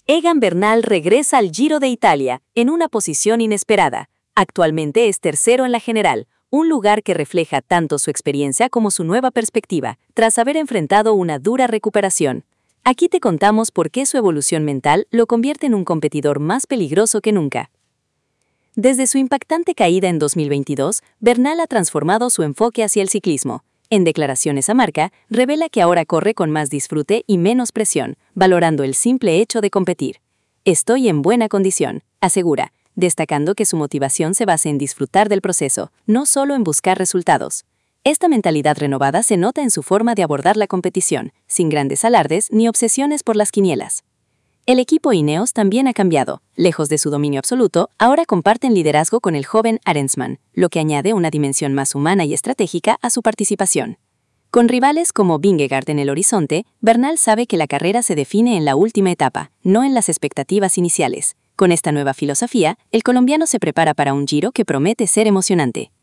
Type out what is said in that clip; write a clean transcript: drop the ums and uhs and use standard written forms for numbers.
Egan Bernal regresa al Giro de Italia en una posición inesperada. Actualmente es tercero en la general, un lugar que refleja tanto su experiencia como su nueva perspectiva, tras haber enfrentado una dura recuperación. Aquí te contamos por qué su evolución mental lo convierte en un competidor más peligroso que nunca. Desde su impactante caída en 2022, Bernal ha transformado su enfoque hacia el ciclismo. En declaraciones a Marca, revela que ahora corre con más disfrute y menos presión, valorando el simple hecho de competir. Estoy en buena condición, asegura, destacando que su motivación se basa en disfrutar del proceso, no solo en buscar resultados. Esta mentalidad renovada se nota en su forma de abordar la competición, sin grandes alardes ni obsesiones por las quinielas. El equipo Ineos también ha cambiado. Lejos de su dominio absoluto, ahora comparten liderazgo con el joven Arensman, lo que añade una dimensión más humana y estratégica a su participación. Con rivales como Vingegaard en el horizonte, Bernal sabe que la carrera se define en la última etapa, no en las expectativas iniciales. Con esta nueva filosofía, el colombiano se prepara para un Giro que promete ser emocionante.